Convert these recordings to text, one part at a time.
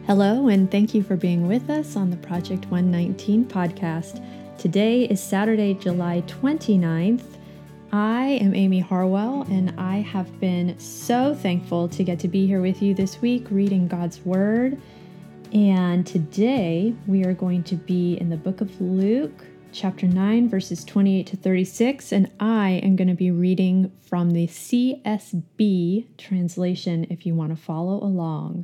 Hello, and thank you for being with us on the Project 119 podcast. Today is Saturday, July 29th. I am Amy Harwell, and I have been so thankful to get to be here with you this week reading God's Word. And today we are going to be in the book of Luke, chapter 9, verses 28 to 36, and I am going to be reading from the CSB translation if you want to follow along.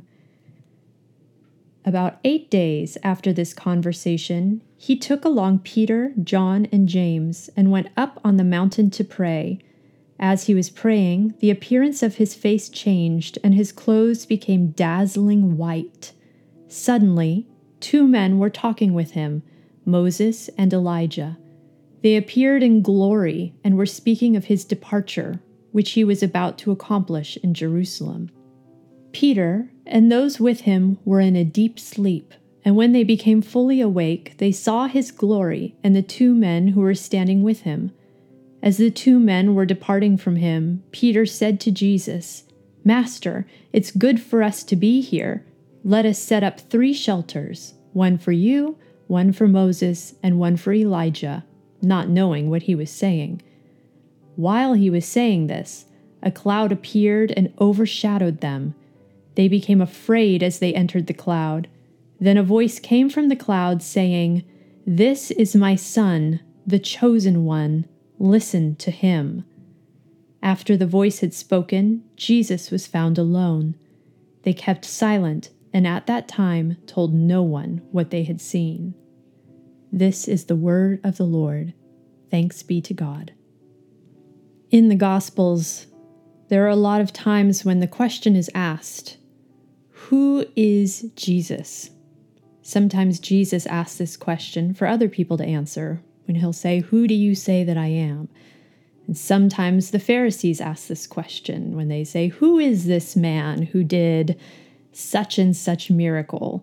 About 8 days after this conversation, he took along Peter, John, and James and went up on the mountain to pray. As he was praying, the appearance of his face changed and his clothes became dazzling white. Suddenly, 2 men were talking with him, Moses and Elijah. They appeared in glory and were speaking of his departure, which he was about to accomplish in Jerusalem. Peter and those with him were in a deep sleep, and when they became fully awake, they saw his glory and the 2 men who were standing with him. As the 2 men were departing from him, Peter said to Jesus, "Master, it's good for us to be here. Let us set up 3 shelters, one for you, one for Moses, and one for Elijah," not knowing what he was saying. While he was saying this, a cloud appeared and overshadowed them. They became afraid as they entered the cloud. Then a voice came from the cloud saying, "This is my son, the chosen one. Listen to him." After the voice had spoken, Jesus was found alone. They kept silent and at that time told no one what they had seen. This is the word of the Lord. Thanks be to God. In the Gospels, there are a lot of times when the question is asked, who is Jesus? Sometimes Jesus asks this question for other people to answer, when he'll say, "Who do you say that I am?" And sometimes the Pharisees ask this question when they say, "Who is this man who did such and such miracle?"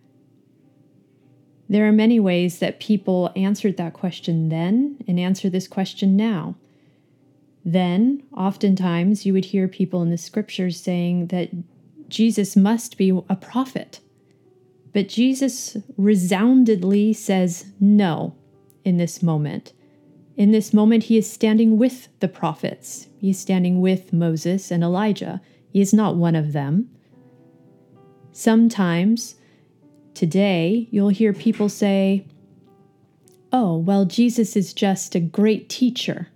There are many ways that people answered that question then and answer this question now. Then, oftentimes, you would hear people in the scriptures saying that Jesus must be a prophet. But Jesus resoundingly says no in this moment. In this moment, he is standing with the prophets. He is standing with Moses and Elijah. He is not one of them. Sometimes, today, you'll hear people say, "Oh, well, Jesus is just a great teacher."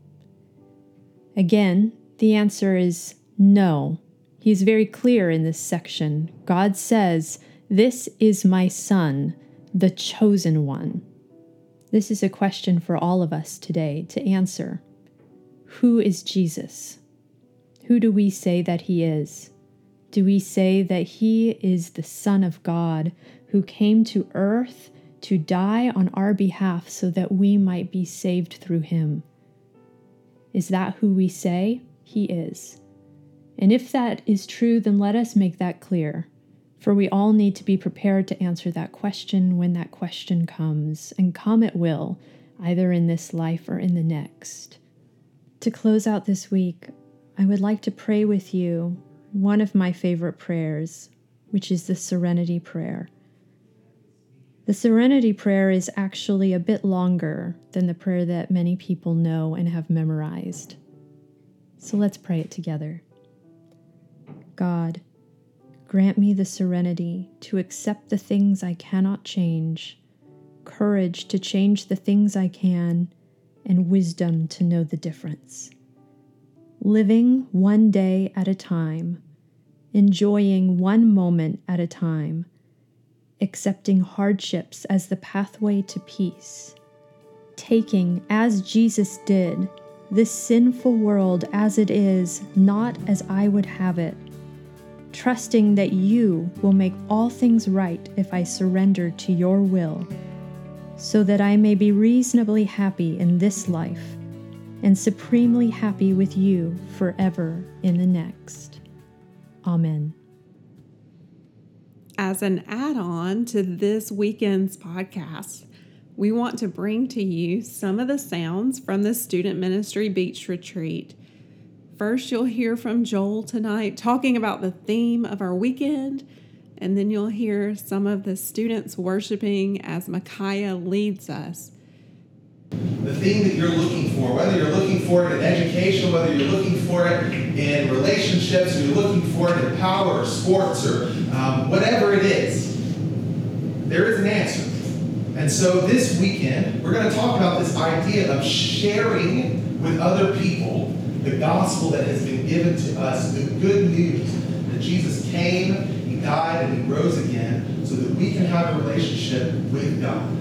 Again, the answer is no. He's very clear in this section. God says, "This is my son, the chosen one." This is a question for all of us today to answer. Who is Jesus? Who do we say that he is? Do we say that he is the Son of God who came to earth to die on our behalf so that we might be saved through him? Is that who we say he is? And if that is true, then let us make that clear, for we all need to be prepared to answer that question when that question comes, and come it will, either in this life or in the next. To close out this week, I would like to pray with you one of my favorite prayers, which is the Serenity Prayer. The Serenity Prayer is actually a bit longer than the prayer that many people know and have memorized. So let's pray it together. God, grant me the serenity to accept the things I cannot change, courage to change the things I can, and wisdom to know the difference. Living one day at a time, enjoying one moment at a time, accepting hardships as the pathway to peace, taking, as Jesus did, this sinful world as it is, not as I would have it, trusting that you will make all things right if I surrender to your will, so that I may be reasonably happy in this life and supremely happy with you forever in the next. Amen. As an add-on to this weekend's podcast, we want to bring to you some of the sounds from the Student Ministry Beach Retreat. First, you'll hear from Joel tonight talking about the theme of our weekend, and then you'll hear some of the students worshiping as Micaiah leads us. The thing that you're looking for, whether you're looking for it in education, whether you're looking for it in relationships, or you're looking for it in power or sports or whatever it is, there is an answer. And so this weekend, we're going to talk about this idea of sharing with other people the gospel that has been given to us, the good news that Jesus came, he died, and he rose again so that we can have a relationship with God.